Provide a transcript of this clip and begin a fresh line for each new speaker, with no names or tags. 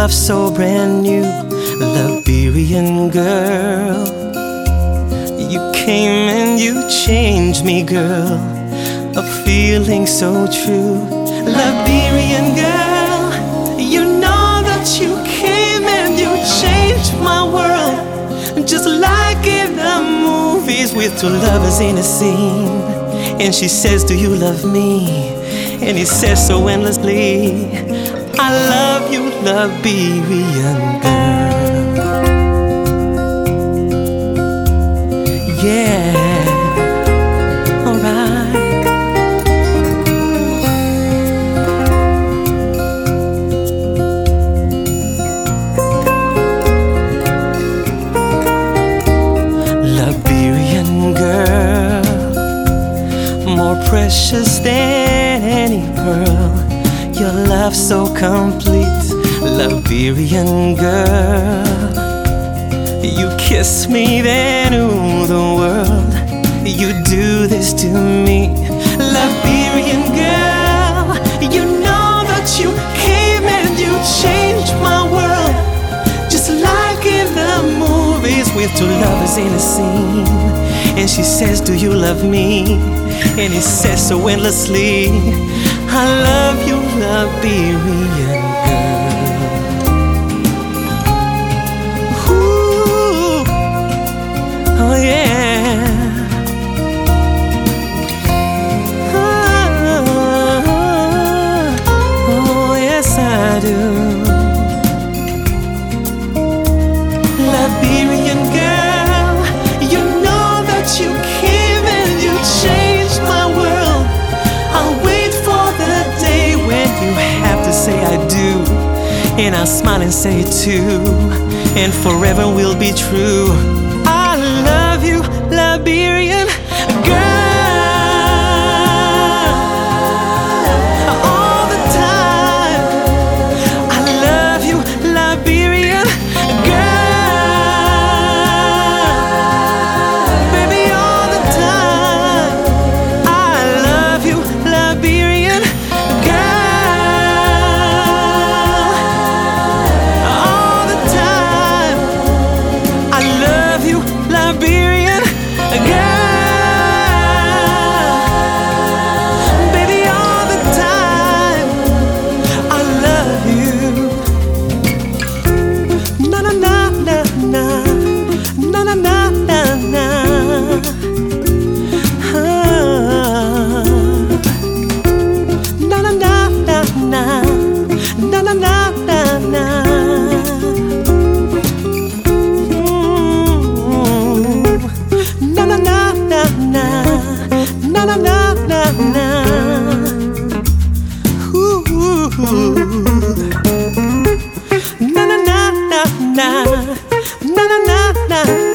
love so brand new, Liberian girl. You came and you changed me, girl. A feeling so true, Liberian girl. You know that you came and you changed my world, just like in the movies with two lovers in a scene. And she says, do you love me? And he says so endlessly, I love you, Liberian girl. Yeah, alright. Liberian girl, more precious than any pearl. Your love so complete, Liberian girl. You kiss me, then ooh, the world. You do this to me, Liberian girl. You know that you came and you changed my world, just like in the movies with two lovers in a scene. And she says, do you love me? And he says so endlessly, I love you, Liberian girl. Ooh, oh yeah. Oh, yes I do. Liberian girl, you know that you came and you changed my world. I'll wait for the day when you have to say I do, and I'll smile and say it too, and forever we'll be true. I love you, Liberian girl. All the time, I love you, Liberian girl. Baby, all the time, I love you, Liberian girl. All the time, I love you, Liberian girl. Baby, all the time, I love you. Na na na na na, na na na na na. Na na na na na, na na na na na. Na na na na na, na na na na na. Ooh. Na na na na na, na na na na.